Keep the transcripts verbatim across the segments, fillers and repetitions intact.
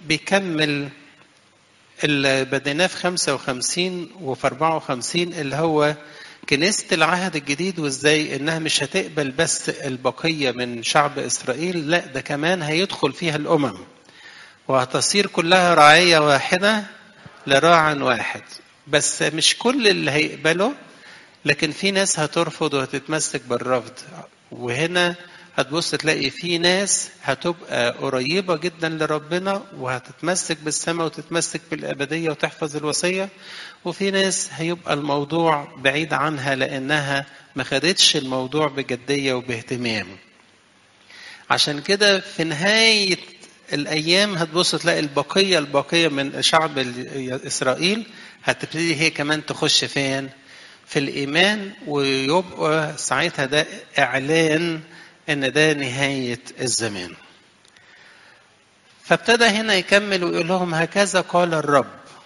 بيكمل اللي بديناه في خمسة وخمسين وفي أربعة وخمسين اللي هو كنيسة العهد الجديد، وازاي انها مش هتقبل بس البقية من شعب اسرائيل، لا ده كمان هيدخل فيها الامم وهتصير كلها رعية واحدة لراع واحد. بس مش كل اللي هيقبله، لكن في ناس هترفض وهتتمسك بالرفض. وهنا هتبص تلاقي في ناس هتبقى قريبة جدا لربنا وهتتمسك بالسماء وتتمسك بالأبدية وتحفظ الوصية، وفي ناس هيبقى الموضوع بعيد عنها لأنها ما خدتش الموضوع بجدية وباهتمام. عشان كده في نهاية الأيام هتبص تلاقي البقية البقية من شعب إسرائيل هتبتدي هي كمان تخش فين؟ في الإيمان، ويبقى ساعتها ده إعلان إن ده نهاية الزمان. فابتدى هنا يكمل ويقول لهم هكذا قال الرب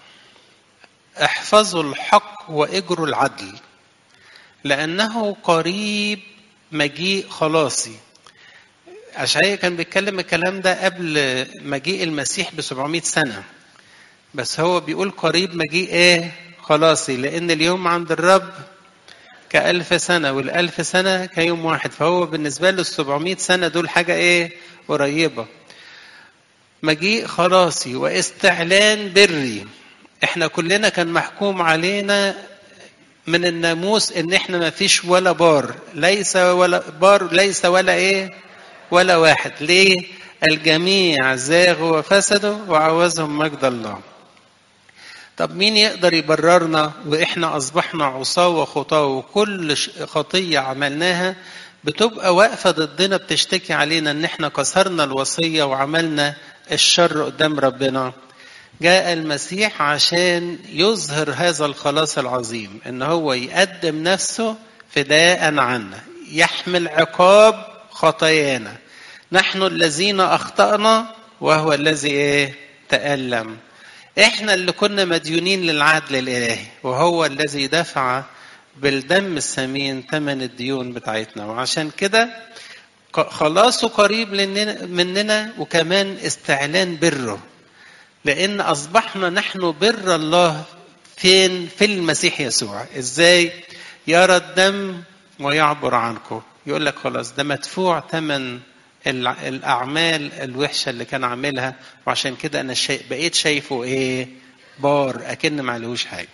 احفظوا الحق واجروا العدل لأنه قريب مجيء خلاصي. أشعياء كان بيتكلم الكلام ده قبل مجيء المسيح بسبعمائة سنة، بس هو بيقول قريب مجيء ايه خلاصي، لأن اليوم عند الرب كألف سنة والألف سنة كيوم واحد. فهو بالنسبة له السبعمائة سنة دول حاجة ايه قريبة. مجيء خلاصي واستعلان بري. احنا كلنا كان محكوم علينا من الناموس ان احنا ما فيش ولا بار، ليس ولا بار، ليس ولا ايه ولا واحد. ليه؟ الجميع زاغوا وفسدوا وعوزهم مجد الله. طب مين يقدر يبررنا واحنا اصبحنا عصاة وخطاة، وكل خطية عملناها بتبقى واقفة ضدنا بتشتكي علينا ان احنا كسرنا الوصية وعملنا الشر قدام ربنا؟ جاء المسيح عشان يظهر هذا الخلاص العظيم، ان هو يقدم نفسه فداء عنا، يحمل عقاب خطايانا. نحن الذين اخطأنا وهو الذي ايه تألم. احنا اللي كنا مديونين للعدل الالهي، وهو الذي دفع بالدم الثمين ثمن الديون بتاعتنا. وعشان كده خلاصه قريب مننا، وكمان استعلان بره، لأن أصبحنا نحن بر الله فين؟ في المسيح يسوع. إزاي؟ يرى الدم ويعبر عنكم. يقول لك خلاص ده مدفوع ثمن الأعمال الوحشة اللي كان عاملها، وعشان كده أنا شايف بقيت شايفه إيه بار أكن ما عليهوش حاجة.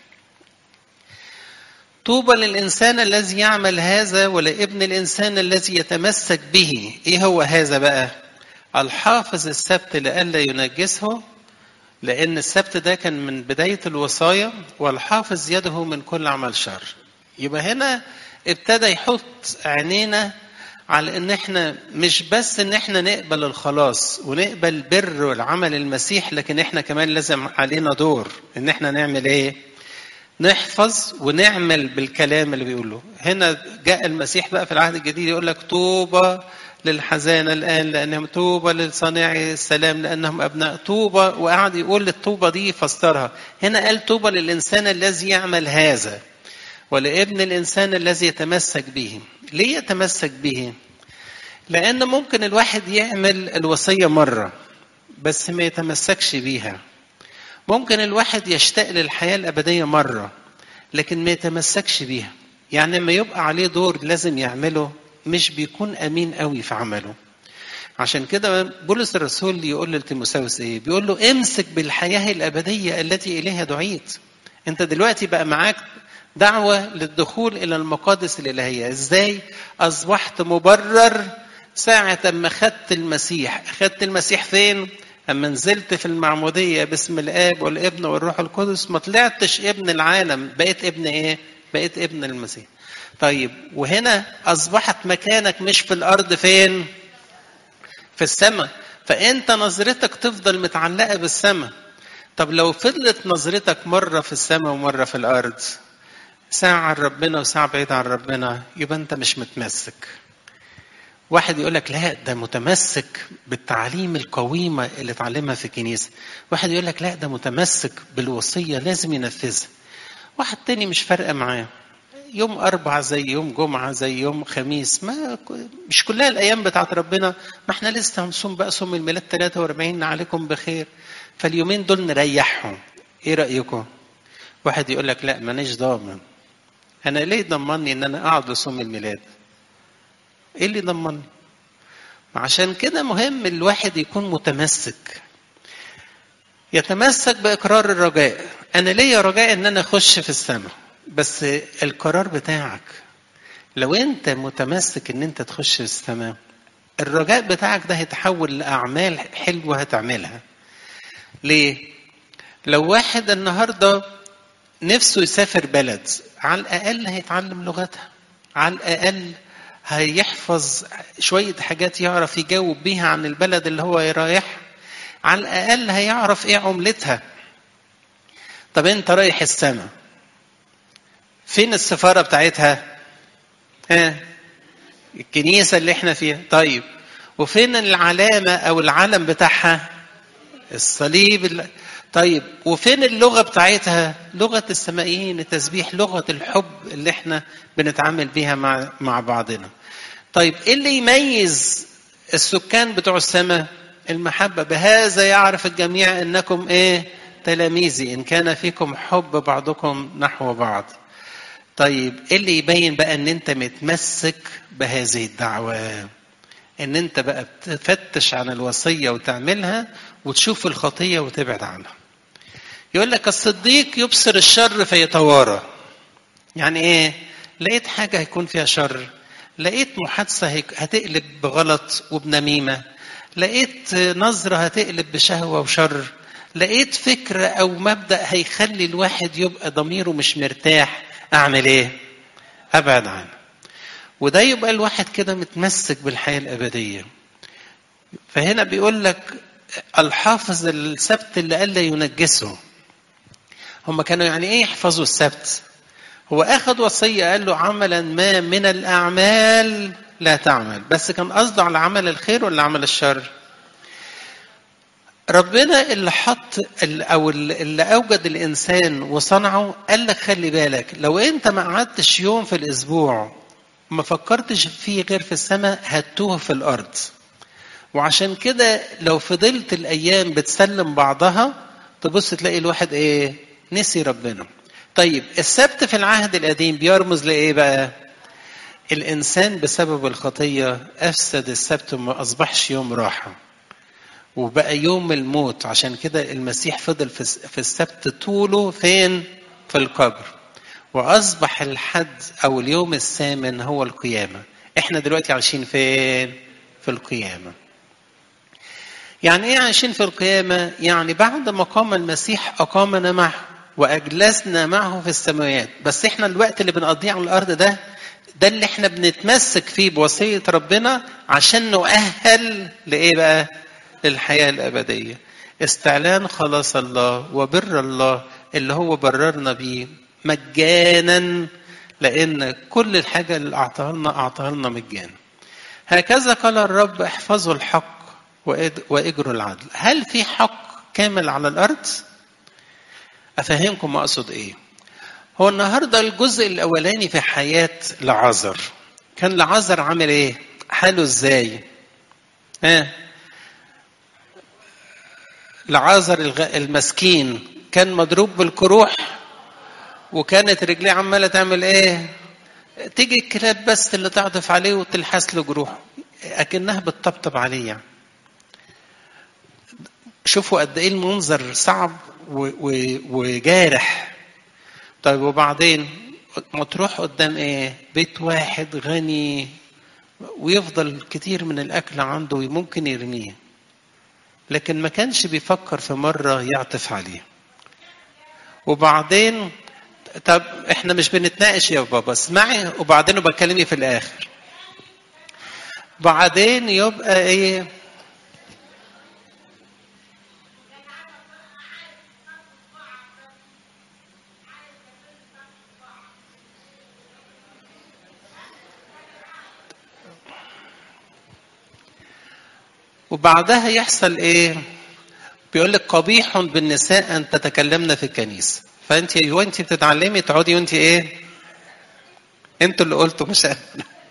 طوبى للإنسان الذي يعمل هذا ولابن الإنسان الذي يتمسك به. إيه هو هذا بقى؟ الحافظ السبت لئلا ينجسه، لأن السبت ده كان من بداية الوصايا، والحافظ يده من كل عمل شر. يبقى هنا ابتدى يحط عينينا على ان احنا مش بس ان احنا نقبل الخلاص ونقبل بر والعمل المسيح، لكن احنا كمان لازم علينا دور ان احنا نعمل ايه؟ نحفظ ونعمل بالكلام اللي بيقوله. هنا جاء المسيح بقى في العهد الجديد يقول لك طوبى للحزانة الآن لأنهم، طوبى للصانعي السلام لأنهم أبناء، طوبى. وقعد يقول الطوبى دي فسرها. هنا قال طوبى للإنسان الذي يعمل هذا ولابن الإنسان الذي يتمسك به. ليه يتمسك به؟ لأن ممكن الواحد يعمل الوصية مرة بس ما يتمسكش بيها. ممكن الواحد يشتاق للحياة الأبدية مرة لكن ما يتمسكش بيها. يعني ما يبقى عليه دور لازم يعمله مش بيكون أمين قوي في عمله. عشان كده بولس الرسول يقول لتيموثاوس ايه؟ بيقول له امسك بالحياة الأبدية التي إليها دعيت. انت دلوقتي بقى معاك دعوة للدخول إلى المقادس الإلهية. ازاي؟ أصبحت مبرر ساعة ما خدت المسيح. خدت المسيح فين؟ أما نزلت في المعمودية باسم الآب والابن والروح القدس، ما طلعتش ابن العالم، بقيت ابن ايه؟ بقيت ابن المسيح. طيب وهنا أصبحت مكانك مش في الأرض، فين؟ في السماء. فأنت نظرتك تفضل متعلقة بالسماء. طب لو فضلت نظرتك مرة في السماء ومرة في الأرض، ساعة عن ربنا وساعة بعيد عن ربنا، يبقى أنت مش متمسك. واحد يقول لك لا ده متمسك بالتعليم القويمة اللي اتعلمها في الكنيسة. واحد يقول لك لا ده متمسك بالوصية لازم ينفذها. واحد تاني مش فارقة معاه، يوم أربعة زي يوم جمعة زي يوم خميس، ما مش كلها الأيام بتاعت ربنا. ما احنا لسه هنصوم بقى صوم الميلاد ثلاثة وأربعين عليكم بخير، فاليومين دول نريحهم. ايه رأيكم؟ واحد يقول لك لا مانيش ضامن، انا ليه ضمني ان انا اقعد لصوم الميلاد؟ ايه اللي ضمني؟ عشان كده مهم الواحد يكون متمسك، يتمسك بإقرار الرجاء. أنا ليا رجاء إن أنا أخش في السماء، بس القرار بتاعك. لو أنت متمسك إن أنت تخش في السماء، الرجاء بتاعك ده هيتحول لأعمال حلوة هتعملها. ليه؟ لو واحد النهاردة نفسه يسافر بلد، على الأقل هيتعلم لغتها، على الأقل هيحفظ شوية حاجات يعرف يجاوب بيها عن البلد اللي هو رايح، على الأقل هيعرف إيه عملتها. طب أنت رايح السماء، فين السفارة بتاعتها؟ ها؟ الكنيسة اللي احنا فيها. طيب وفين العلامة أو العلم بتاعها؟ الصليب. طيب وفين اللغة بتاعتها؟ لغة السمائيين، التسبيح، لغة الحب اللي احنا بنتعامل بيها مع مع بعضنا. طيب ايه اللي يميز السكان بتوع السماء؟ المحبة. بهذا يعرف الجميع انكم ايه؟ تلاميذي، ان كان فيكم حب بعضكم نحو بعض. طيب ايه اللي يبين بقى ان انت متمسك بهذه الدعوة؟ ان انت بقى بتفتش عن الوصية وتعملها، وتشوف الخطية وتبعد عنها. يقول لك الصديق يبصر الشر فيتوارى. يعني ايه؟ لقيت حاجة هيكون فيها شر، لقيت محادثة هتقلب بغلط وبنميمة، لقيت نظرة هتقلب بشهوة وشر، لقيت فكرة أو مبدأ هيخلي الواحد يبقى ضميره مش مرتاح، أعمل إيه؟ أبعد عنه. وده يبقى الواحد كده متمسك بالحياة الأبدية. فهنا بيقول لك الحافظ السبت اللي قال لا ينجسه. هم كانوا يعني إيه يحفظوا السبت؟ هو أخذ وصية قال له عملا ما من الأعمال لا تعمل، بس كان قصده على عمل الخير ولا عمل الشر؟ ربنا اللي حط أو اللي أوجد الإنسان وصنعه قال لك خلي بالك، لو أنت ما قعدتش يوم في الأسبوع ما فكرتش فيه غير في السماء، هتوه في الأرض. وعشان كده لو فضلت الأيام بتسلم بعضها، تبص تلاقي الواحد إيه؟ نسي ربنا. طيب السبت في العهد القديم بيرمز لإيه بقى؟ الإنسان بسبب الخطية أفسد السبت وما أصبحش يوم راحة، وبقى يوم الموت. عشان كده المسيح فضل في السبت طوله فين؟ في القبر. وأصبح الحد أو اليوم الثامن هو القيامة. إحنا دلوقتي عايشين فين؟ في القيامة. يعني إيه عايشين في القيامة؟ يعني بعد ما قام المسيح أقامنا معه وأجلسنا معه في السماوات. بس إحنا الوقت اللي بنقضيه على الأرض ده، ده اللي إحنا بنتمسك فيه بوصية ربنا عشان نؤهل لإيه بقى؟ للحياة الأبدية. استعلان خلاص الله وبر الله اللي هو بررنا بيه مجانا، لأن كل الحاجة اللي أعطاها لنا أعطاها لنا مجانا. هكذا قال الرب احفظوا الحق وإجروا العدل. هل في حق كامل على الأرض؟ أفهمكم ما أقصد إيه. هو النهاردة الجزء الأولاني في حياة لعازر، كان لعازر عامل إيه؟ حاله إزاي؟ ها؟ لعازر المسكين كان مضروب بالكروح، وكانت رجليه عمالة تعمل إيه؟ تيجي الكلاب بس اللي تعطف عليه وتلحس له جروحه، أكنها بتطبطب عليه يعني. شوفوا قد إيه المنظر صعب وجارح. طيب وبعدين ما تروح قدام إيه؟ بيت واحد غني ويفضل كتير من الأكل عنده وممكن يرميه، لكن ما كانش بيفكر في مرة يعطف عليه. وبعدين طب احنا مش بنتناقش يا بابا، اسمعي وبعدين بكلمي في الآخر. بعدين يبقى ايه؟ وبعدها يحصل ايه؟ بيقول لك قبيح بالنساء ان تتكلمن في الكنيسه. فانت وانت بتتعلمي تقعدي وانت ايه؟ انتوا اللي قلتوا مش انا.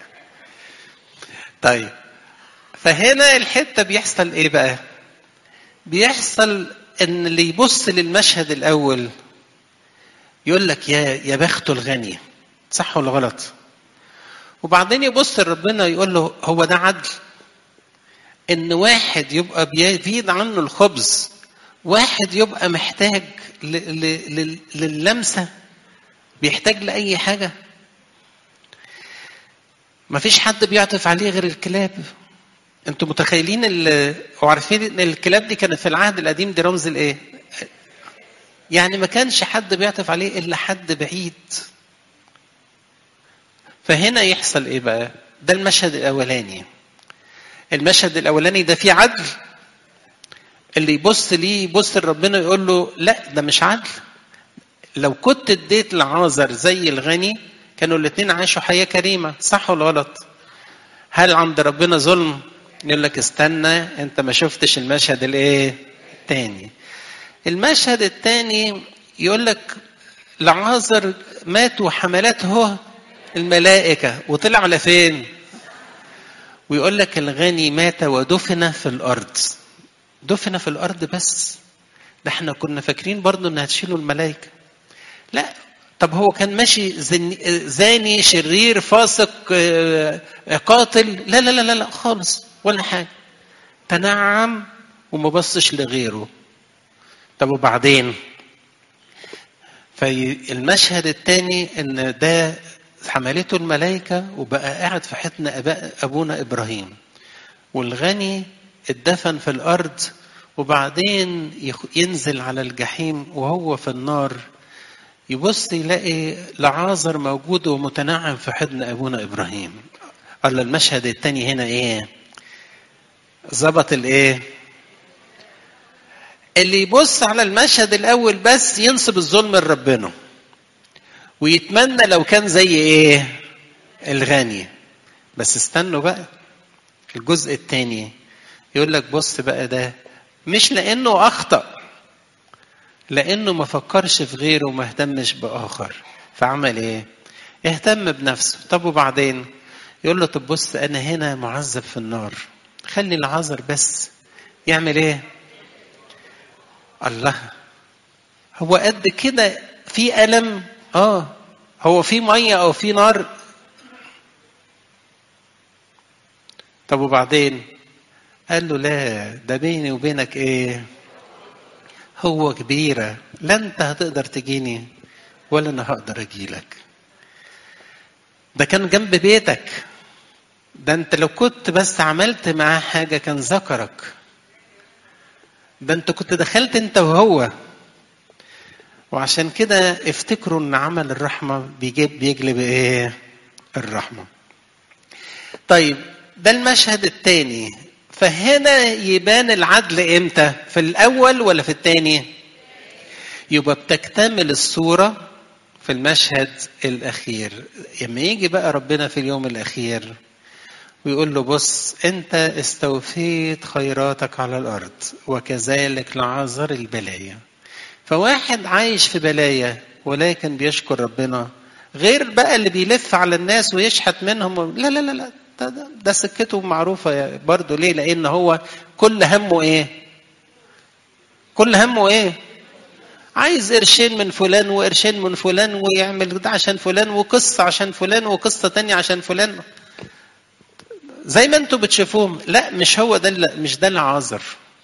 طيب فهنا الحته بيحصل ايه بقى؟ بيحصل ان اللي يبص للمشهد الاول يقول لك يا يا بخته الغني، صح ولا غلط؟ وبعدين يبص لربنا يقول له هو ده عدل؟ ان واحد يبقى بيزيد عنه الخبز، واحد يبقى محتاج لللمسه، بيحتاج لاي حاجه، مفيش حد بيعطف عليه غير الكلاب. انتوا متخيلين ال... وعارفين ان الكلاب دي كانت في العهد القديم دي رمز الايه؟ يعني ما كانش حد بيعطف عليه الا حد بعيد. فهنا يحصل ايه بقى؟ ده المشهد الاولاني. المشهد الاولاني ده فيه عدل، اللي يبص ليه يبص لربنا يقول له لا ده مش عدل. لو كنت اديت لعازر زي الغني كانوا الاثنين عاشوا حياه كريمه، صح ولا غلط؟ هل عند ربنا ظلم؟ يقول لك استنى انت ما شفتش المشهد الايه الثاني. المشهد الثاني يقول لك لعازر مات وحملته الملائكه وطلع على فين؟ ويقول لك الغني مات ودفن في الارض. دفن في الارض بس؟ ده احنا كنا فاكرين برضو ان هتشيلوا الملائكه. لا، طب هو كان ماشي زاني شرير فاسق قاتل؟ لا لا لا لا خالص ولا حاجه، تنعم وما بصش لغيره. طب وبعدين؟ فالمشهد الثاني ان ده حملته الملائكه وبقى قاعد في حضن ابونا ابراهيم، والغني اتدفن في الارض وبعدين ينزل على الجحيم وهو في النار، يبص يلاقي لعازر موجود ومتنعم في حضن ابونا ابراهيم. قال المشهد الثاني هنا ايه؟ ظبط الايه؟ اللي يبص على المشهد الاول بس ينسب الظلم لربنا ويتمنى لو كان زي ايه؟ الغني. بس استنوا بقى الجزء الثاني، يقول لك بص بقى ده مش لانه اخطأ، لانه ما فكرش في غيره وما اهتمش باخر، فعمل ايه؟ اهتم بنفسه. طب وبعدين؟ يقول له طب بص انا هنا معذب في النار، خلي العذر بس يعمل ايه؟ الله، هو قد كده في ألم؟ اه. هو في ميه او في نار؟ طب وبعدين؟ قال له لا، ده بيني وبينك ايه؟ هو كبيرة، لا انت هتقدر تجيني ولا انا هقدر اجيلك. ده كان جنب بيتك، ده انت لو كنت بس عملت معاه حاجة كان ذكرك، ده انت كنت دخلت انت وهو. وعشان كده افتكروا ان عمل الرحمة بيجيب بيجلب ايه؟ الرحمة. طيب ده المشهد الثاني. فهنا يبان العدل امتى؟ في الاول ولا في الثاني؟ يبقى بتكتمل الصورة في المشهد الاخير. لما يجي بقى ربنا في اليوم الاخير ويقول له بص انت استوفيت خيراتك على الارض وكذلك لعازر البلايا. فواحد عايش في بلايا ولكن بيشكر ربنا، غير بقى اللي بيلف على الناس ويشحت منهم. لا لا لا لا، ده, ده, ده سكته معروفة برضو. ليه؟ لأن هو كل همه إيه؟ كل همه إيه؟ عايز قرشين من فلان وقرشين من فلان ويعمل ده عشان فلان وقصة عشان فلان وقصة تانية عشان فلان، زي ما انتوا بتشوفوهم. لا مش هو ده، مش ده العازر.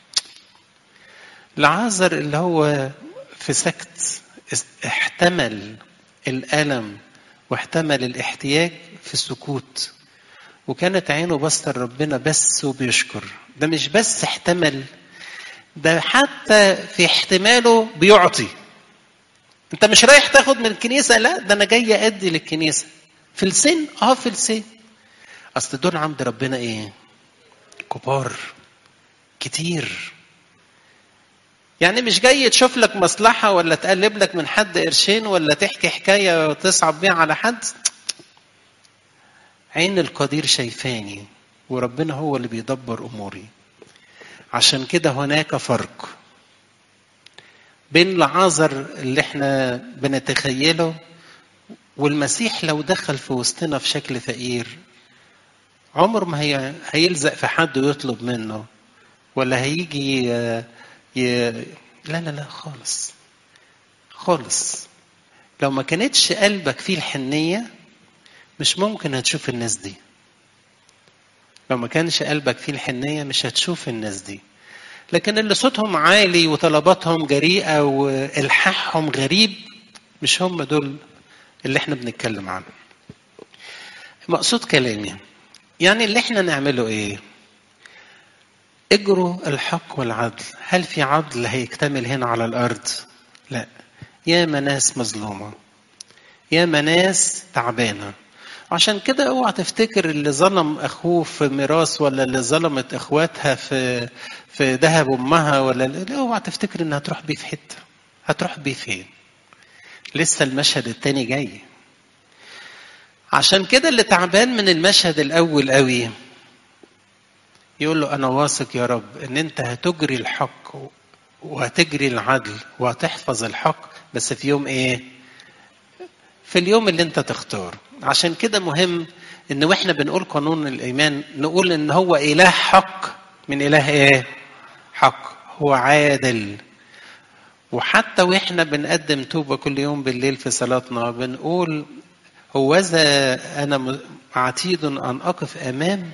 العازر اللي هو في سكت احتمل الألم واحتمل الاحتياج في السكوت، وكانت عينه بصة ربنا بس وبيشكر. ده مش بس احتمل، ده حتى في احتماله بيعطي. انت مش رايح تاخد من الكنيسة، لا ده انا جاي ادي للكنيسة. في السن اه في السن، اصل دول عند ربنا ايه؟ كبار كتير. يعني مش جاي تشوف لك مصلحة ولا تقلب لك من حد قرشين ولا تحكي حكاية وتصعب بيها على حد. عين القدير شايفاني وربنا هو اللي بيدبر أموري. عشان كده هناك فرق بين العازر اللي احنا بنتخيله والمسيح لو دخل في وسطنا في شكل فقير عمر ما هي هيلزق في حد ويطلب منه، ولا هيجي ي... ي... لا لا لا خالص خالص. لو ما كانتش قلبك فيه الحنية مش ممكن هتشوف الناس دي. لو ما كانش قلبك فيه الحنية مش هتشوف الناس دي. لكن اللي صوتهم عالي وطلباتهم جريئة والحاحهم غريب مش هم دول اللي احنا بنتكلم عنه. مقصود كلامي يعني اللي احنا نعمله ايه؟ اجروا الحق والعدل. هل في عدل هيكتمل هنا على الارض؟ لا. يا ناس مظلومة، يا ناس تعبانة. عشان كده اوعى تفتكر اللي ظلم اخوه في ميراث، ولا اللي ظلمت اخواتها في في ذهب امها، ولا اوعى تفتكر انها هتروح بيه في حته. هتروح بيه فين؟ لسه المشهد التاني جاي. عشان كده اللي تعبان من المشهد الاول قوي يقول له انا واثق يا رب ان انت هتجري الحق وهتجري العدل وهتحفظ الحق، بس في يوم ايه؟ في اليوم اللي انت تختار. عشان كده مهم ان واحنا بنقول قانون الايمان نقول ان هو اله حق من اله ايه؟ حق. هو عادل. وحتى واحنا بنقدم توبة كل يوم بالليل في صلاتنا بنقول هوذا انا عتيد ان اقف امام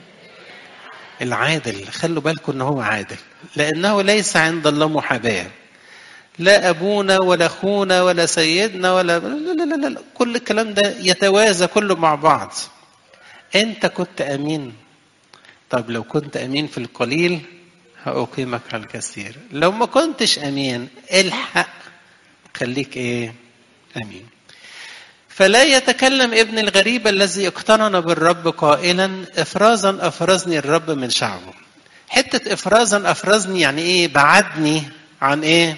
العادل. خلوا بالكم ان هو عادل، لانه ليس عند الله محاباة. لا أبونا ولا أخونا ولا سيدنا ولا لا لا لا لا. كل الكلام ده يتوازى كله مع بعض. أنت كنت أمين، طب لو كنت أمين في القليل هأقيمك على الكثير. لو ما كنتش أمين الحق خليك إيه؟ أمين. فلا يتكلم ابن الغريب الذي اقترن بالرب قائلا افرازا افرزني الرب من شعبه. حتة افرازا افرزني يعني ايه؟ بعدني عن ايه؟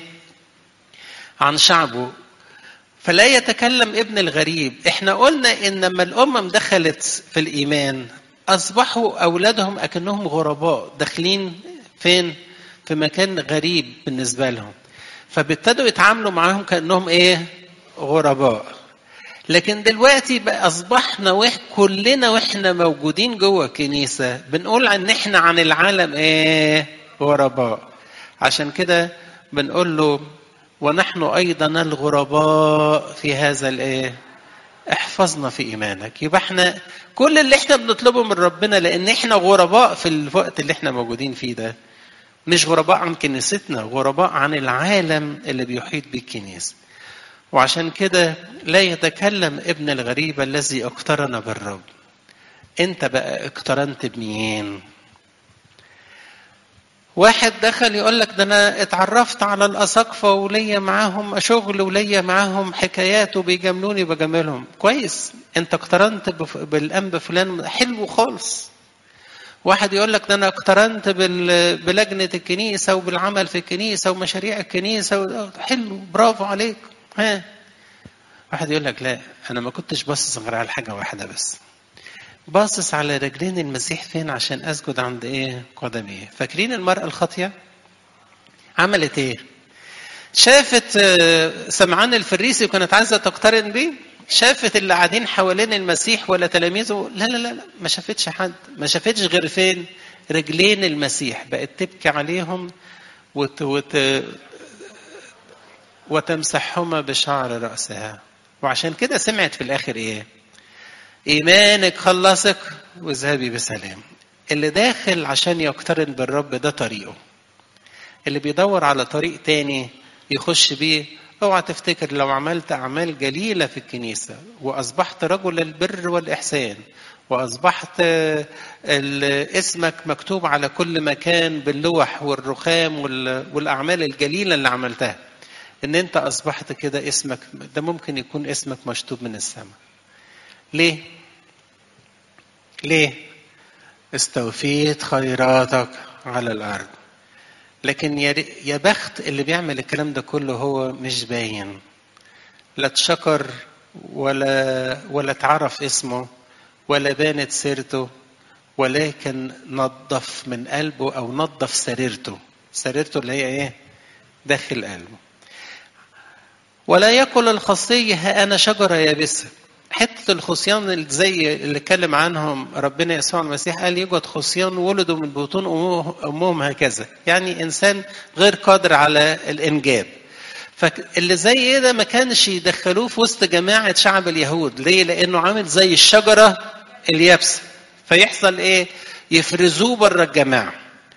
عن شعبه. فلا يتكلم ابن الغريب. احنا قلنا ان لما الامم دخلت في الايمان اصبحوا اولادهم اكنهم غرباء داخلين فين؟ في مكان غريب بالنسبة لهم، فابتدوا يتعاملوا معاهم كأنهم ايه؟ غرباء. لكن دلوقتي بقى اصبحنا وح كلنا واحنا موجودين جوه الكنيسة بنقول ان احنا عن العالم ايه؟ غرباء. عشان كده بنقول له ونحن أيضا الغرباء في هذا الإيه؟ احفظنا في إيمانك. يبقى احنا كل اللي احنا بنطلبه من ربنا، لأن احنا غرباء في الوقت اللي احنا موجودين فيه ده. مش غرباء عن كنيستنا، غرباء عن العالم اللي بيحيط بالكنيسة. وعشان كده لا يتكلم ابن الغريب الذي اقترن بالرب. انت بقى اقترنت بمين؟ واحد دخل يقول لك ده انا اتعرفت على الاساقفه وليا معاهم شغل وليا معاهم حكايات وبيجاملوني بجاملهم. كويس، انت اقترنت بالانبا فلان، حلو خالص. واحد يقول لك ده انا اقترنت بلجنه الكنيسه وبالعمل في الكنيسه ومشاريع الكنيسه، حلو برافو عليك. ها واحد يقول لك لا انا ما كنتش باصص غير على حاجه واحده بس، باصص على رجلين المسيح فين عشان اسجد عند ايه؟ قدميه. فاكرين المرأة الخاطية عملت ايه؟ شافت سمعان الفريسي وكانت عايزة تقترن بيه، شافت اللي قاعدين حوالين المسيح ولا تلاميذه؟ لا لا لا ما شافتش حد، ما شافتش غير فين؟ رجلين المسيح. بقت تبكي عليهم وت... وت... وتمسحهما بشعر رأسها. وعشان كده سمعت في الآخر ايه؟ إيمانك خلصك واذهبي بسلام. اللي داخل عشان يقترن بالرب ده طريقه. اللي بيدور على طريق تاني يخش بيه، اوعى تفتكر لو عملت أعمال جليلة في الكنيسة وأصبحت رجل البر والإحسان وأصبحت اسمك مكتوب على كل مكان باللوح والرخام والأعمال الجليلة اللي عملتها، إن أنت أصبحت كده اسمك ده ممكن يكون اسمك مشطوب من السماء. ليه؟ ليه؟ استوفيت خيراتك على الأرض. لكن يا بخت اللي بيعمل الكلام ده كله هو مش باين، لا اتشكر ولا ولا تعرف اسمه ولا بانت سيرته، ولكن نظف من قلبه أو نظف سريرته. سريرته اللي هي ايه؟ داخل قلبه. ولا يقل الخصي ها أنا شجرة يابسة. حتة الخصيان اللي زي اللي اتكلم عنهم ربنا يسوع المسيح، قال يوجد خصيان ولدوا من بطون أمهم هكذا، يعني إنسان غير قادر على الإنجاب. فاللي زي ايه ده ما كانش يدخلوه في وسط جماعة شعب اليهود. ليه؟ لأنه عامل زي الشجرة اليابسة، فيحصل ايه؟ يفرزوه بره الجماعة.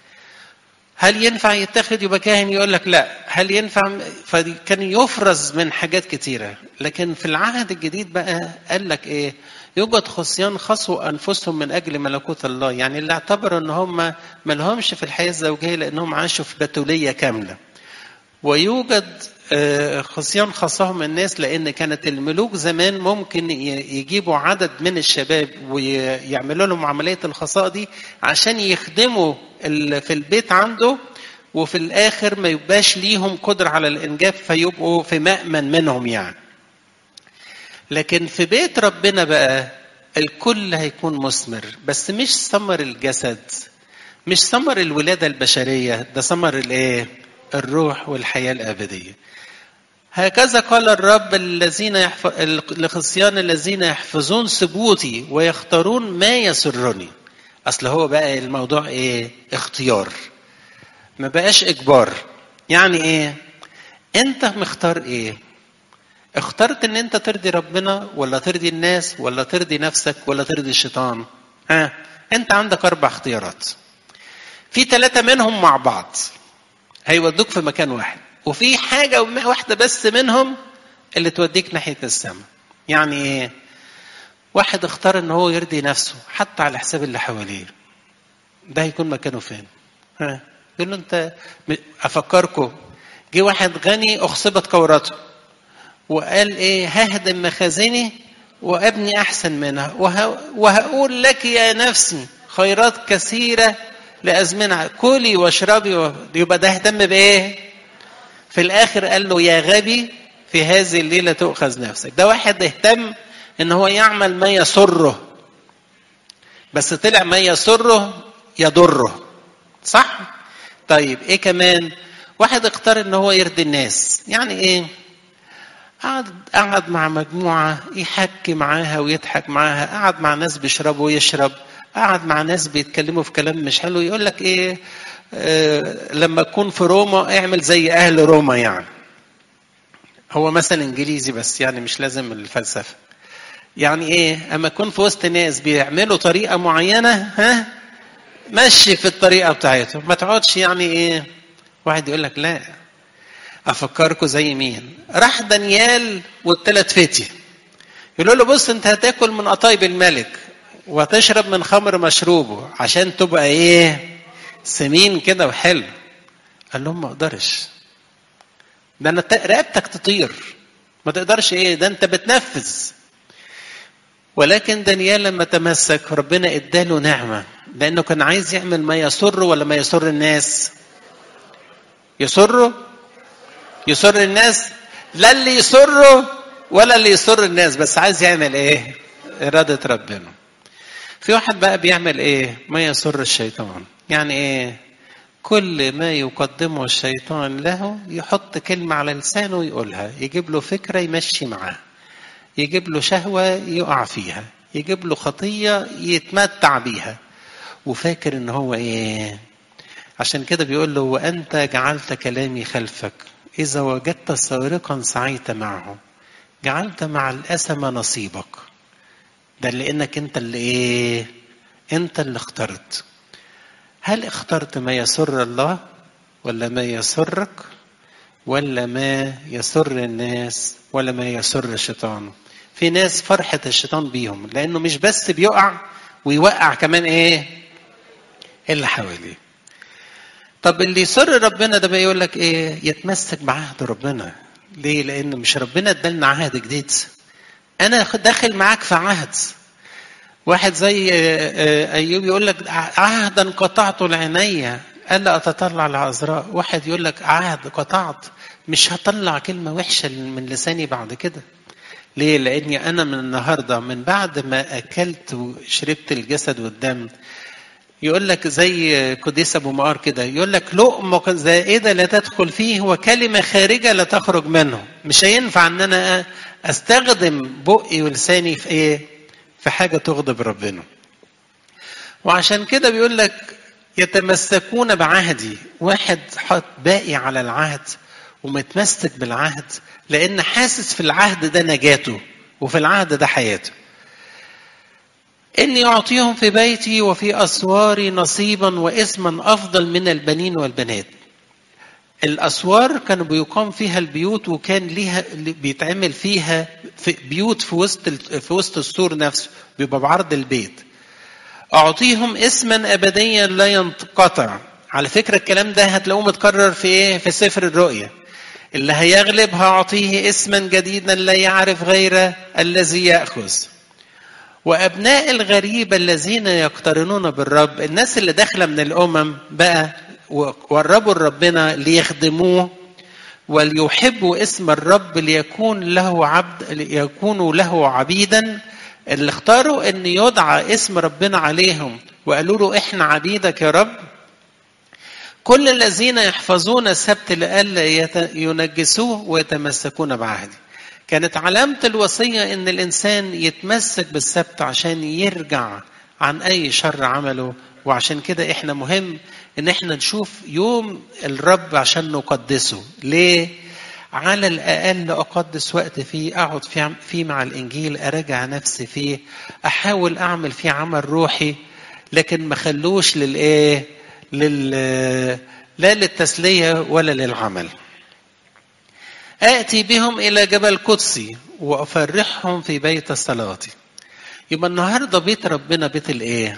هل ينفع يتخذ يبقى كاهن؟ يقول لك لا. هل ينفع؟ فكان يفرز من حاجات كتيرة. لكن في العهد الجديد بقى قال لك ايه؟ يوجد خصيان خصوا أنفسهم من أجل ملكوت الله، يعني اللي اعتبروا ان هم ما لهمش في الحياة الزوجية لأنهم عاشوا في بتولية كاملة. ويوجد خصيان خصهم الناس لأن كانت الملوك زمان ممكن يجيبوا عدد من الشباب ويعملوا لهم عملية الخصاء دي عشان يخدموا في البيت عنده، وفي الآخر ما يبقاش ليهم قدرة على الإنجاب فيبقوا في مأمن منهم يعني. لكن في بيت ربنا بقى الكل هيكون مثمر، بس مش ثمر الجسد، مش ثمر الولادة البشرية، ده ثمر الايه؟ الروح والحياة الأبدية. هكذا قال الرب الذين يحف... لخصيان الذين يحفظون ثبوتي ويختارون ما يسرني. أصل هو بقى الموضوع إيه؟ اختيار، ما بقاش إجبار. يعني إيه؟ أنت مختار إيه؟ اخترت إن أنت ترضي ربنا ولا ترضي الناس ولا ترضي نفسك ولا ترضي الشيطان؟ ها؟ أنت عندك أربع اختيارات، في ثلاثة منهم مع بعض هيودوك في مكان واحد، وفي حاجة واحدة بس منهم اللي توديك ناحية السماء. يعني ايه؟ واحد اختار ان هو يرضي نفسه حتى على حساب اللي حواليه، ده هيكون مكانه فين؟ ها؟ يقول له انت، افكركم جه واحد غني اخصبت كورته وقال ايه؟ ههدم مخازني وابني احسن منها وه... وهقول لك يا نفسي خيرات كثيرة لأزمنة، كلي واشربي و... يبقى ده اهتم بايه؟ في الاخر قال له يا غبي في هذه الليلة تؤخذ نفسك. ده واحد اهتم ان هو يعمل ما يسره، بس طلع ما يسره يضره، صح؟ طيب ايه كمان؟ واحد اختار ان هو يرضي الناس. يعني ايه؟ قعد قعد مع مجموعة يحكي معاها ويضحك معاها، قعد مع ناس بيشربوا ويشرب، قعد مع ناس بيتكلموا في كلام مش حلو. يقول لك ايه؟ آه لما تكون في روما اعمل زي اهل روما. يعني هو مثلا انجليزي بس يعني مش لازم الفلسفة. يعني ايه؟ اما تكون في وسط ناس بيعملوا طريقة معينة، ها مشي في الطريقة بتاعتهم، ما تقعدش يعني ايه. واحد يقول لك لا. افكركم زي مين؟ راح دانيال والثلاث فتية يقولوا له بص انت هتاكل من قطايب الملك وتشرب من خمر مشروبه عشان تبقى ايه؟ سمين كده وحلو. قال لهم ما اقدرش، ده انا رقبتك تطير، ما تقدرش ايه؟ ده انت بتنفذ. ولكن دانيال لما تمسك ربنا اداله نعمة، لانه كان عايز يعمل ما يسر ولا ما يسر الناس؟ يسره يسر الناس؟ لا اللي يسره ولا اللي يسر الناس، بس عايز يعمل ايه؟ إرادة ربنا. في واحد بقى بيعمل ايه؟ ما يسر الشيطان. يعني ايه؟ كل ما يقدمه الشيطان له يحط كلمة على لسانه ويقولها، يجيب له فكرة يمشي معاه، يجيب له شهوة يقع فيها، يجيب له خطية يتمتع بيها، وفاكر ان هو ايه؟ عشان كده بيقول له وأنت جعلت كلامي خلفك، إذا وجدت سارقا سعيت معه، جعلت مع الأسمى نصيبك. ده لأنك أنت اللي إيه؟ أنت اللي اخترت. هل اخترت ما يسر الله ولا ما يسرك ولا ما يسر الناس ولا ما يسر الشيطان؟ في ناس فرحة الشيطان بيهم لأنه مش بس بيقع ويوقع كمان إيه؟ اللي حواليه. طب اللي يسر ربنا ده بيقول لك ايه؟ يتمسك بعهد ربنا. ليه؟ لان مش ربنا ادالنا عهد جديد، انا داخل معاك في عهد. واحد زي ايوب يقول لك عهدا قطعت لعيني الا اتطلع لعذراء. واحد يقول لك عهد قطعت، مش هطلع كلمه وحشه من لساني بعد كده. ليه؟ لاني انا من النهارده من بعد ما اكلت وشربت الجسد والدم يقول لك زي قديس ابو مقار كده، يقول لك لقمه زائده لا تدخل فيه وكلمه خارجه لا تخرج منه. مش هينفع ان انا استخدم بقي ولساني في ايه؟ في حاجه تغضب ربنا. وعشان كده بيقول لك يتمسكون بعهدي. واحد حط باقي على العهد ومتمسك بالعهد لان حاسس في العهد ده نجاته وفي العهد ده حياته. إني أعطيهم في بيتي وفي أسواري نصيبا واسما أفضل من البنين والبنات. الأسوار كانوا بيقام فيها البيوت، وكان ليها بيتعمل فيها في بيوت في وسط في وسط السور نفسه، بيبقى بعرض البيت. أعطيهم اسما أبديا لا ينقطع. على فكرة الكلام ده هتلاقوه متكرر في إيه؟ في سفر الرؤيا. اللي هيغلب هأعطيه اسما جديدا لا يعرف غير الذي يأخذ. وأبناء الغريبة الذين يقترنون بالرب، الناس اللي داخلة من الأمم بقى وقربوا ربنا ليخدموه وليحبوا اسم الرب ليكون له عبد ليكونوا له عبيدا. اللي اختاروا ان يدعى اسم ربنا عليهم وقالوا له احنا عبيدك يا رب. كل الذين يحفظون السبت لئلا ينجسوه ويتمسكون بعهدي. كانت علامة الوصية ان الانسان يتمسك بالسبت عشان يرجع عن اي شر عمله. وعشان كده احنا مهم ان احنا نشوف يوم الرب عشان نقدسه. ليه؟ على الاقل اقدس وقت فيه، اقعد فيه مع الانجيل، اراجع نفسي فيه، احاول اعمل فيه عمل روحي، لكن ما خلوش للايه لل لا للتسلية ولا للعمل. آتي بهم إلى جبل قدسي وأفرحهم في بيت صلاتي. يبقى النهاردة بيت ربنا بيت الإيه؟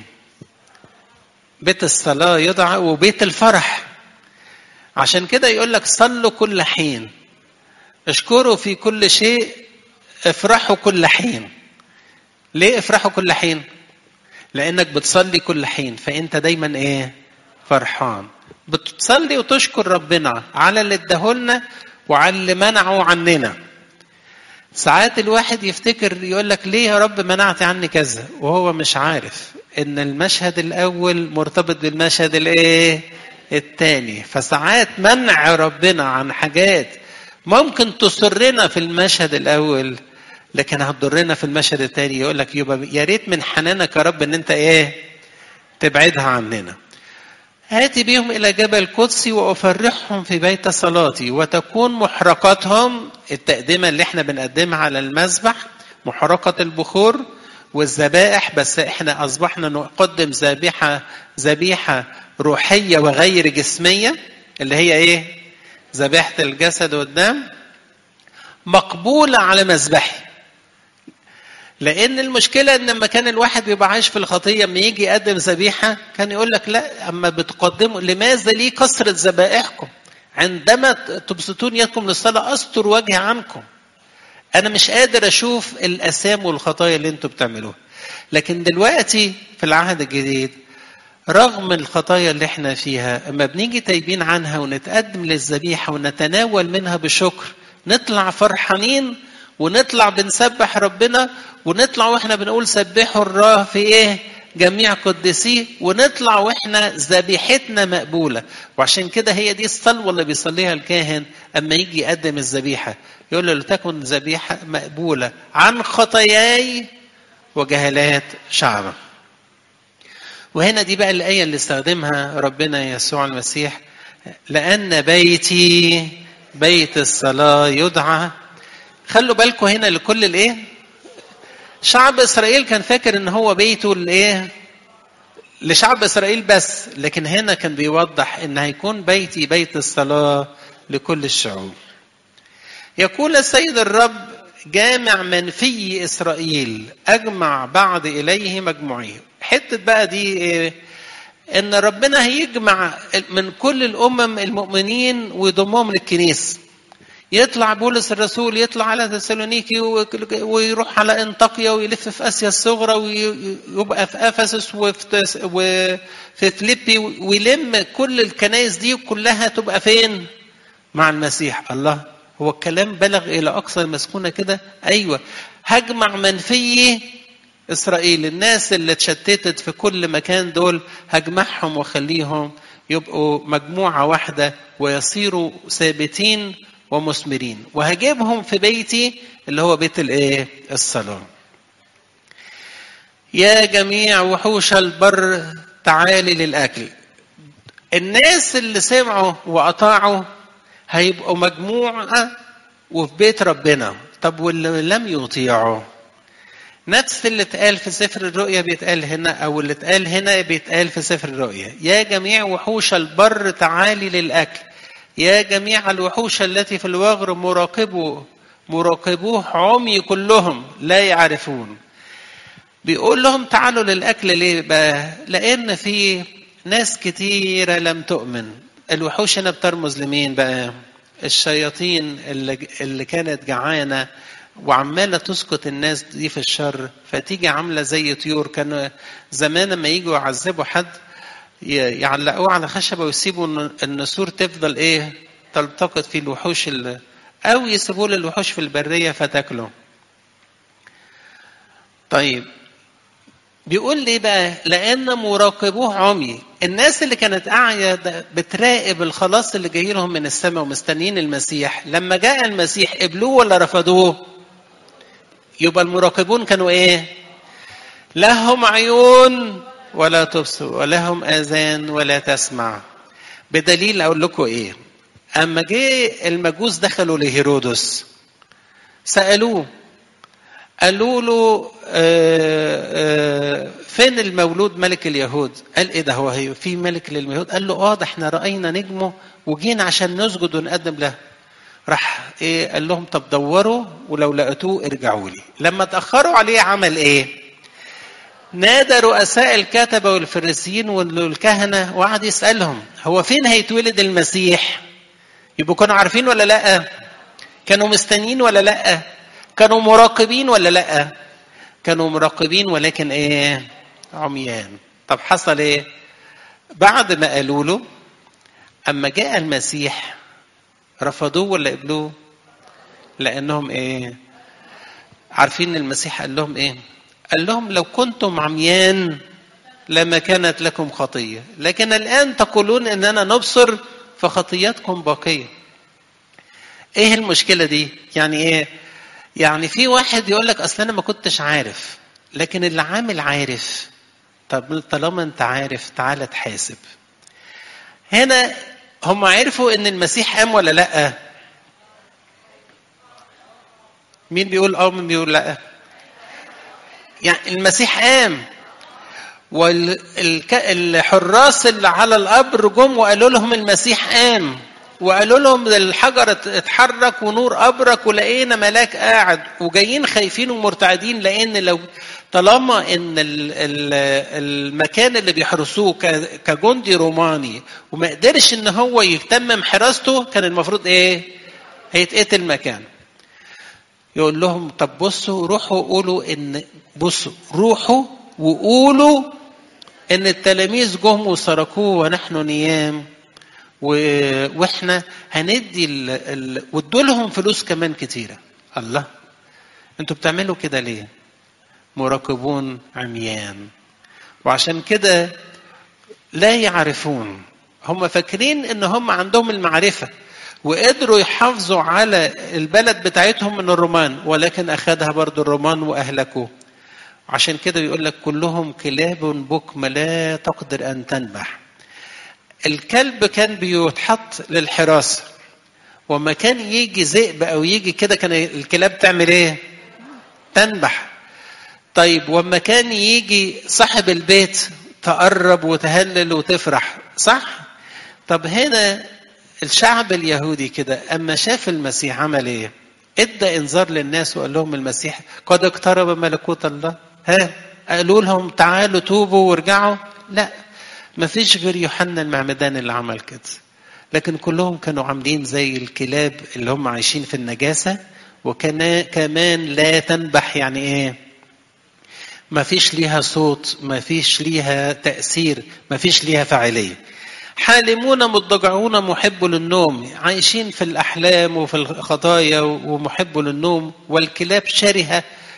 بيت الصلاة يدعى وبيت الفرح. عشان كده يقول لك صلوا كل حين، اشكروا في كل شيء، افرحوا كل حين. ليه افرحوا كل حين؟ لأنك بتصلي كل حين، فأنت دايما إيه؟ فرحان. بتصلي وتشكر ربنا على اللي اداهولنا وعلى اللي منعوا عننا. ساعات الواحد يفتكر يقول لك ليه يا رب منعت عني كذا، وهو مش عارف ان المشهد الاول مرتبط بالمشهد الايه الثاني. فساعات منع ربنا عن حاجات ممكن تسرنا في المشهد الاول لكن هتضرنا في المشهد الثاني. يقول لك يبقى يا ريت من حنانك يا رب ان انت ايه تبعدها عننا. آتي بهم إلى جبل قدسي وأفرحهم في بيت صلاتي وتكون محرقتهم، التقدمة اللي احنا بنقدمها على المذبح، محرقة البخور والذبائح، بس احنا أصبحنا نقدم ذبيحة ذبيحة روحية وغير جسمية اللي هي ايه؟ ذبيحة الجسد والدم، مقبولة على مذبحي. لأن المشكلة إن لما كان الواحد بيبقى عايش في الخطية لما يجي يقدم ذبيحة كان يقول لك لا، أما بتقدموا لماذا لي كثرة ذبائحكم؟ عندما تبسطون يدكم للصلاة أستر وجهي عنكم. أنا مش قادر أشوف الآثام والخطايا اللي أنتم بتعملوها. لكن دلوقتي في العهد الجديد رغم الخطايا اللي احنا فيها أما بنيجي تايبين عنها ونتقدم للذبيحة ونتناول منها بشكر، نطلع فرحانين ونطلع بنسبح ربنا، ونطلع واحنا بنقول سبحوا الرب في ايه جميع قدسيه، ونطلع واحنا ذبيحتنا مقبوله. وعشان كده هي دي الصلوه اللي بيصليها الكاهن اما يجي يقدم الذبيحه، يقول له لتكن ذبيحه مقبوله عن خطاياي وجهالات شعبه. وهنا دي بقى الايه اللي استخدمها ربنا يسوع المسيح، لان بيتي بيت الصلاه يدعى. خلوا بالكم هنا لكل الايه شعب اسرائيل كان فاكر ان هو بيته الايه لشعب اسرائيل بس، لكن هنا كان بيوضح ان هيكون بيتي بيت الصلاه لكل الشعوب. يقول السيد الرب جامع من في اسرائيل اجمع بعد اليه مجموعيه. حته بقى دي إيه؟ ان ربنا هيجمع من كل الامم المؤمنين ويضمهم للكنيسه. يطلع بولس الرسول يطلع على تسالونيكي ويروح على انطاكيا ويلف في اسيا الصغرى ويبقى في افسس وفي فيليبي ويلم كل الكنائس دي كلها تبقى فين؟ مع المسيح. الله، هو الكلام بلغ الى اقصى المسكونه كده؟ ايوه، هجمع من فيه إسرائيل الناس اللي اتشتتت في كل مكان دول هجمعهم وخليهم يبقوا مجموعة واحدة ويصيروا ثابتين ومثمرين، وهجيبهم في بيتي اللي هو بيت الايه؟ الصلاة. يا جميع وحوش البر تعالي للأكل. الناس اللي سمعوا وأطاعوا هيبقوا مجموعة وفي بيت ربنا. طب واللي لم يطيعوا؟ نفس اللي اتقال في سفر الرؤيا بيتقال هنا، أو اللي اتقال هنا بيتقال في سفر الرؤيا. يا جميع وحوش البر تعالي للأكل، يا جميع الوحوش التي في الوغر مراقبوا مراقبوه عمي كلهم لا يعرفون. بيقول لهم تعالوا للأكل ليه بقى؟ لأن في ناس كتيرة لم تؤمن. الوحوش هنا بترمز لمين بقى؟ الشياطين اللي, اللي كانت جعانة وعمالة تسقط الناس دي في الشر، فتيجي عاملة زي طيور. كانوا زمان لما يجوا يعذبوا حد يعلقوه على خشبة ويسيبوا النسور تفضل ايه؟ تلتقط في الوحوش اللي او يسيبوه للوحوش في البرية فتاكله. طيب بيقول لي بقى لأن مراقبوه عمي. الناس اللي كانت قاعدة بتراقب الخلاص اللي جاي لهم من السماء ومستنين المسيح، لما جاء المسيح قبلوه ولا رفضوه؟ يبقى المراقبون كانوا ايه؟ لهم عيون ولا تبصر ولهم آذان ولا تسمع. بدليل أقول لكم ايه؟ أما جه المجوس دخلوا لهيرودس سألوه، قالوا له آآ آآ فين المولود ملك اليهود؟ قال ايه ده، هو هي في ملك لليهود؟ قال له اه ده احنا رأينا نجمه وجينا عشان نسجد ونقدم له. راح ايه؟ قال لهم طب دوروا ولو لقيتوه ارجعوا لي. لما تأخروا عليه عمل ايه؟ نادى رؤساء الكتبة والفريسيين والكهنة وقعد يسألهم هو فين هيتولد المسيح؟ يبقوا كانوا عارفين ولا لا؟ كانوا مستنيين ولا لا؟ كانوا مراقبين ولا لا؟ كانوا مراقبين ولكن ايه؟ عميان. طب حصل ايه؟ بعد ما قالوا له اما جاء المسيح رفضوه ولا قبلوه؟ لانهم ايه؟ عارفين المسيح قال لهم ايه؟ قال لهم لو كنتم عميان لما كانت لكم خطية، لكن الآن تقولون اننا نبصر فخطياتكم باقية. ايه المشكلة دي؟ يعني ايه؟ يعني في واحد يقول لك اصل انا ما كنتش عارف، لكن اللي عامل عارف. طب طالما انت عارف تعالى تحاسب. هنا هم عرفوا ان المسيح قام ولا لا؟ مين بيقول اه مين بيقول لا؟ يعني المسيح قام، والحراس اللي على القبر جم وقالوا لهم المسيح قام، وقالوا لهم الحجر اتحرك ونور أبرك ولقينا ملاك قاعد، وجايين خايفين ومرتعدين. لأن لو طالما ان المكان اللي بيحرسوه كجندي روماني وما قدرش ان هو يتمم حراسته، كان المفروض ايه؟ هيتقتل مكان. يقول لهم طب بصوا روحوا قولوا ان بصوا روحوا وقولوا ان التلاميذ جم وسرقوه ونحن نيام، واحنا هندي ال... ال... وادوا لهم فلوس كمان كتيره. الله، انتوا بتعملوا كده ليه؟ مراقبون عميان، وعشان كده لا يعرفون. هم فاكرين ان هم عندهم المعرفه وقدروا يحافظوا على البلد بتاعتهم من الرومان، ولكن اخذها برضو الرومان واهلكوه. عشان كده يقول لك كلهم كلاب بكم لا تقدر ان تنبح. الكلب كان بيتحط للحراسة، وما كان يجي ذئب او يجي كده كان الكلاب تعمل ايه؟ تنبح. طيب وما كان يجي صاحب البيت تقرب وتهلل وتفرح، صح؟ طب هنا الشعب اليهودي كده اما شاف المسيح عمل ايه؟ ادى انذار للناس وقال لهم المسيح قد اقترب ملكوت الله. ها قالوا لهم تعالوا توبوا وارجعوا؟ لا، ما فيش غير يوحنا المعمدان اللي عمل كده. لكن كلهم كانوا عاملين زي الكلاب اللي هم عايشين في النجاسة، وكان كمان لا تنبح. يعني ايه؟ ما فيش ليها صوت، ما فيش ليها تأثير، ما فيش ليها فاعلية. حالمون مضجعون محب للنوم، عايشين في الأحلام وفي الخطايا ومحب للنوم، والكلاب شرهة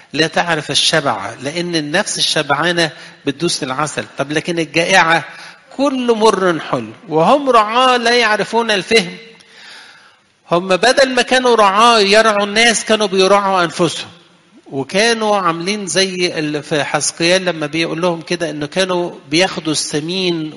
لا تعرف الشبع، لأن النفس الشبعانة بتدوس العسل. طب لكن الجائعة كل مر حلو، وهم رعاة لا يعرفون الفهم. هم بدل ما كانوا رعاة يرعوا الناس كانوا بيرعوا أنفسهم، وكانوا عاملين زي اللي في حزقيال لما بيقول لهم كده انه كانوا بياخدوا السمين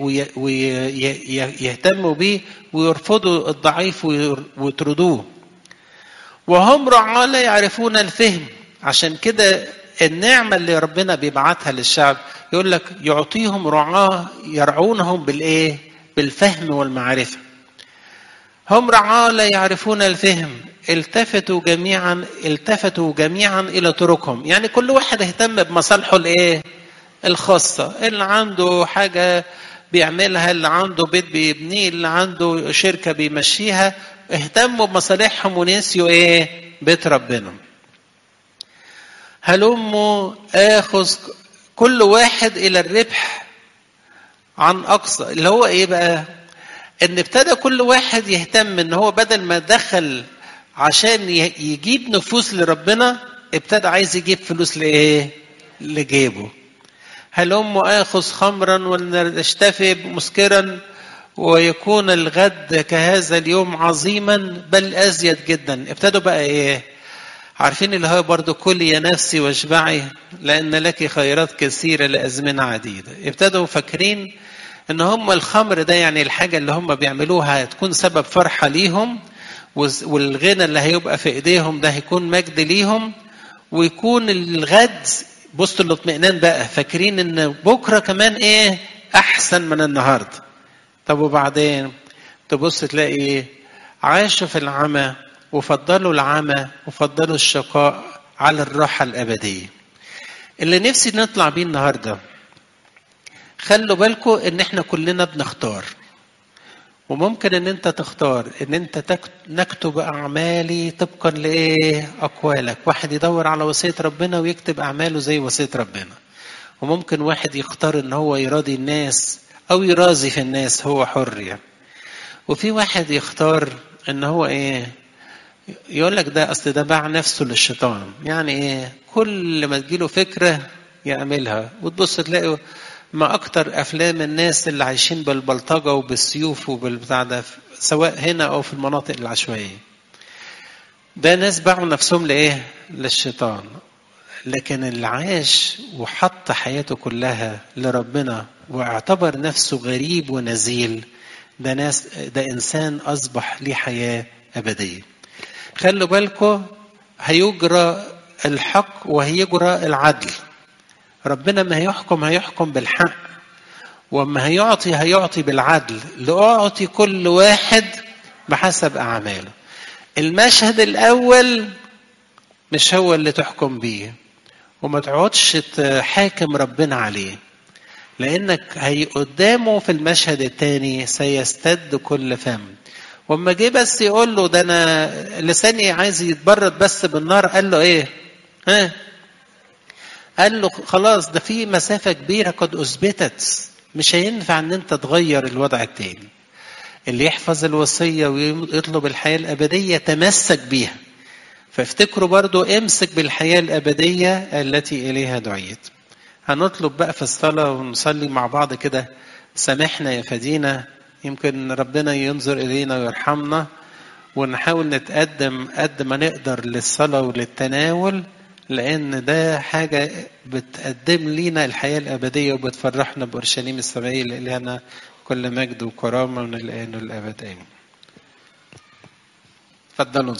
ويهتموا بيه ويرفضوا الضعيف ويطردوه. وهم رعاة لا يعرفون الفهم. عشان كده النعمة اللي ربنا بيبعتها للشعب يقول لك يعطيهم رعاة يرعونهم بالايه؟ بالفهم والمعرفة. هم رعاة لا يعرفون الفهم، التفتوا جميعا التفتوا جميعا الى طرقهم. يعني كل واحد اهتم بمصالحه الايه؟ الخاصه، اللي عنده حاجه بيعملها، اللي عنده بيت بيبنيه، اللي عنده شركه بيمشيها، اهتموا بمصالحهم ونسيوا ايه؟ بيت ربنا. هلموا اخذ كل واحد الى الربح عن اقصى، اللي هو ايه بقى؟ ان ابتدى كل واحد يهتم ان هو بدل ما دخل عشان يجيب نفوس لربنا، ابتدى عايز يجيب فلوس لايه؟ لجيبه. هلم اخذ خمرا ونشتفي مسكرا ويكون الغد كهذا اليوم عظيما بل ازيد جدا. ابتدوا بقى ايه؟ عارفين اللي هو برضو كلي يا نفسي واشبعي لان لك خيرات كثيره لازمنه عديده. ابتدوا فاكرين ان هم الخمر ده يعني الحاجه اللي هم بيعملوها هتكون سبب فرحه ليهم، والغنى اللي هيبقى في ايديهم ده هيكون مجد ليهم، ويكون الغد بصوا الاطمئنان بقى، فاكرين ان بكره كمان ايه؟ احسن من النهارده. طب وبعدين تبص تلاقي ايه؟ عاشوا في العمى وفضلوا العمى وفضلوا الشقاء على الراحه الابديه. اللي نفسي نطلع بيه النهارده، خلوا بالكم ان احنا كلنا بنختار، وممكن ان انت تختار ان انت نكتب اعمالي طبقا لايه؟ اقوالك. واحد يدور على وصيه ربنا ويكتب اعماله زي وصيه ربنا، وممكن واحد يختار ان هو يراضي الناس او يرازي في الناس، هو حر يعني. وفي واحد يختار ان هو ايه؟ يقول لك ده اصل ده باع نفسه للشيطان. يعني ايه؟ كل ما تجيله فكره يعملها. وتبص تلاقي ما أكتر أفلام الناس اللي عايشين بالبلطجة وبالسيوف وبالبتاع ده، سواء هنا أو في المناطق العشوائية، ده ناس باعوا نفسهم لإيه؟ للشيطان. لكن اللي عاش وحط حياته كلها لربنا واعتبر نفسه غريب ونزيل، ده ناس ده إنسان أصبح ليه حياة أبدية. خلوا بالكم، هيجرى الحق وهيجرى العدل. ربنا ما هيحكم هيحكم بالحق، وما هيعطي هيعطي بالعدل، لأعطي كل واحد بحسب أعماله. المشهد الأول مش هو اللي تحكم بيه، وما تقعدش تحاكم ربنا عليه، لأنك هي قدامه في المشهد الثاني سيستد كل فم. وما جه بس يقول له ده أنا لساني عايز يتبرد بس بالنار، قال له إيه؟ ها؟ قال له خلاص ده في مسافة كبيرة قد أثبتت، مش هينفع ان انت تغير الوضع التاني. اللي يحفظ الوصية ويطلب الحياة الأبدية تمسك بيها. فافتكروا برضو امسك بالحياة الأبدية التي إليها دعيت. هنطلب بقى في الصلاة ونصلي مع بعض كده، سامحنا يا فدينا، يمكن ربنا ينظر إلينا ويرحمنا، ونحاول نتقدم قد ما نقدر للصلاة وللتناول، لأن ده حاجة بتقدم لنا الحياة الأبدية وبتفرحنا بأورشليم السمائية اللي لنا كل مجد وكرامة من الآن والأبد آمين. تفضلوا.